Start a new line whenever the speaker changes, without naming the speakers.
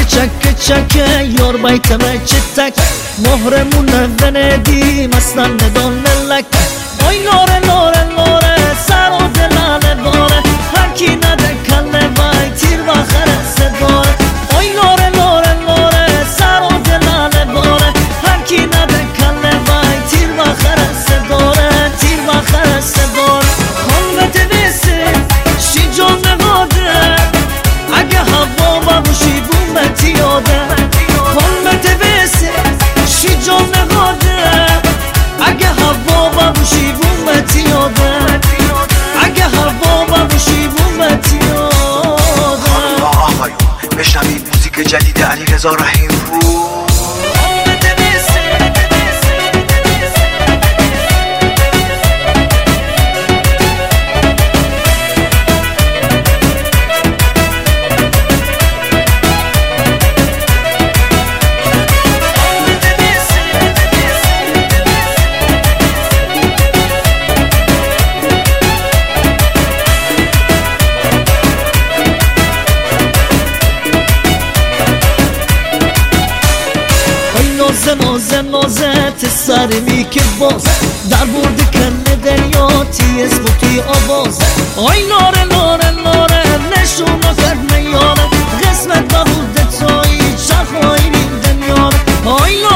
چک چک یار بیتم چتک مهرمون وندی مثلا ندان ملک آی لاره لاره لاره سر و دلانه باره هر کی نده کله وای تیر و خرسه داره آی لاره لاره لاره سر و دلانه باره هر کی نده کله وای تیر و خرسه داره تیر و خرسه داره خانوت بیسه شی جان نگاده اگه هوا باشی بومتی یاده خانوت بیسه شی جان نگاده اگه هوا باشی بومتی یاده اگه هوا باشی بومتی یاده
آقایون بشنوید موزیک جدید علیرضا رحیم‌پور
نازه نازه تسرمی که باز در برد کنه دریاتی اسم توی آواز آی لاره لاره لاره نشون کرد میانه قسمت ببود تایی چرخ آینی دنیانه آی لاره